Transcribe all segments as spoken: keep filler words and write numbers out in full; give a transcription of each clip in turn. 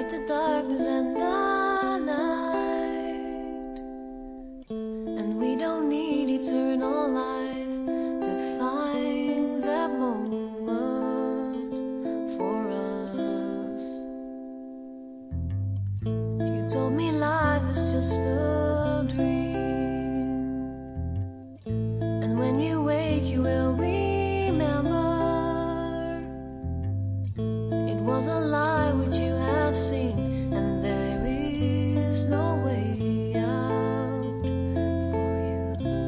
fight the darkness and the night, and we don't need eternal life to find that moment for us. You told me life is just a dream, and when you wake you will remember it was a lie which you have seen, and there is no way out for you.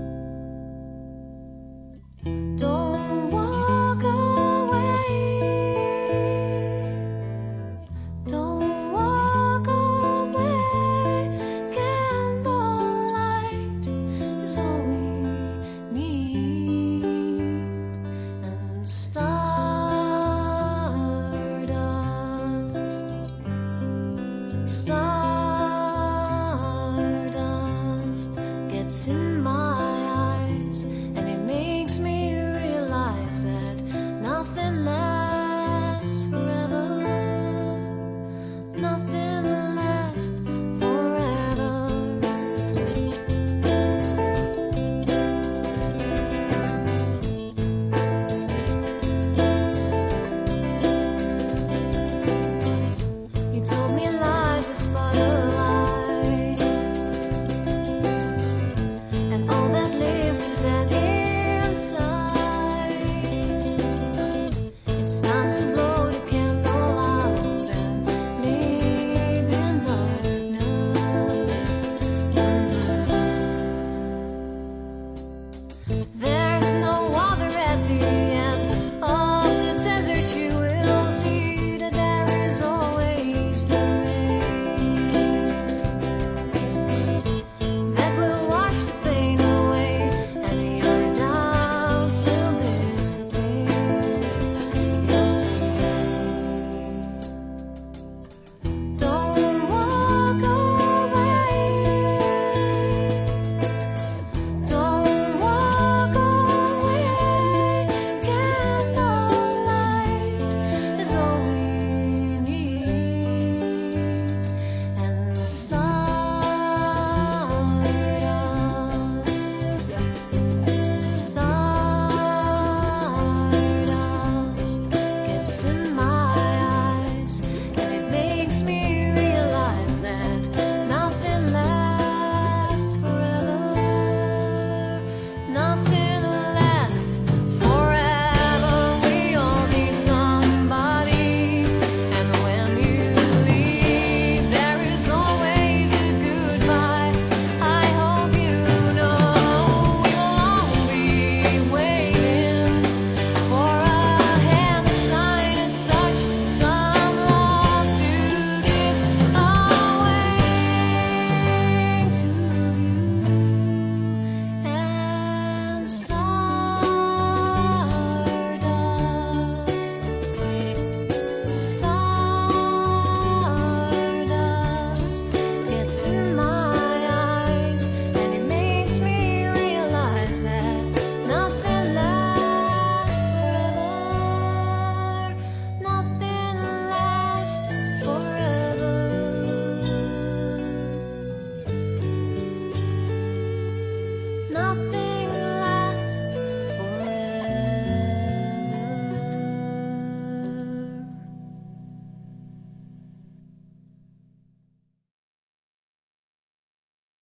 Don't walk away, don't walk away. Candlelight is all we need, and stardust, stardust gets in my eyes, and it makes me realize that nothing lasts forever, nothing lasts forever. You told me life is but a lie, and all that lives is that inside. It's time to